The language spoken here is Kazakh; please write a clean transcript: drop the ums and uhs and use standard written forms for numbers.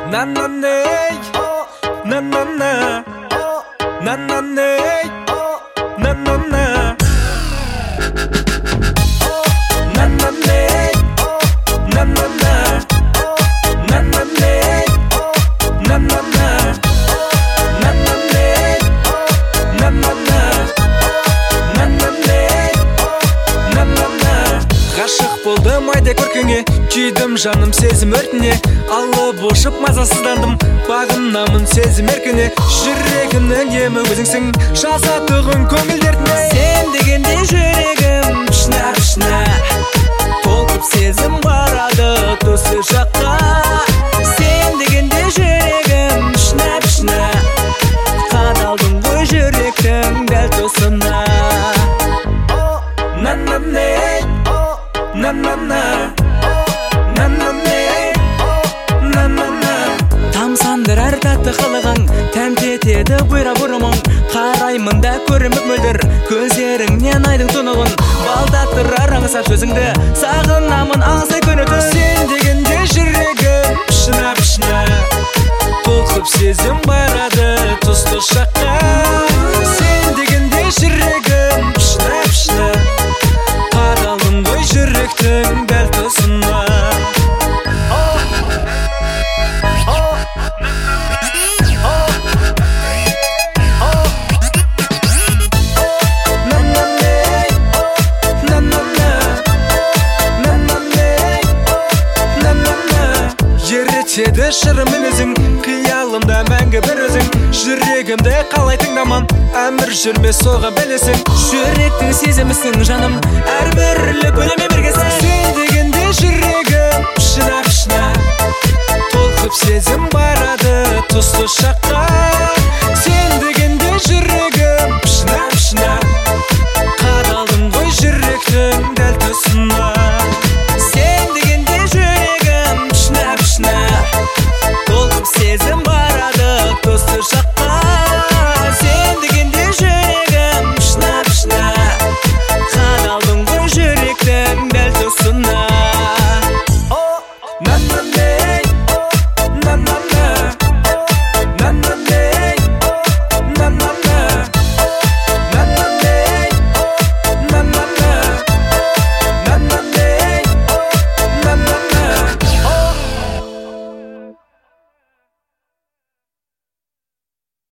난난네 난난나 난난네 난난나 난난네 난난나 난난네 난난나 난난네 난난나 난난네 난난на ғашық болдым айда көркіңе күйдім жаным сезім өртіне алып ұшып мазасыздандым бағынамын сезім еркіне жүрегімнің емі өзіңсің жазатұғын көңіл дертіне сен дегенде жүрегім пішна толқып сезім барады төсі жаққа сен дегенде жүрегім пішна қадалдың ғой жүректің дәл тосына 난난네 난난나 난난네 난난나 тамсандырар тәтті қылығың тәнті етеді бұйра бұрымың қараймын да көрінбіп мөлдір көздеріңнен айдың тұнығын балдаттырар аңсап сөзіңді сағынамын аңсай күн өтіп сен дегенде жүрегім пішна толқып сезім барады тұсты шаққа сен дегенде жүрегім пішна қадалдым ғой жүректің дәл тұсына ерітеді шырым мінезің қиялымда мәңгі бір өзің жүрегімді қалай тыңдаман әмір жүрмес соған бәлесің жүректің сезімісің жаным әрбірлі көлеме біргесің сен дегенде жүрегім пішна толқып сезім барады тұсты шақ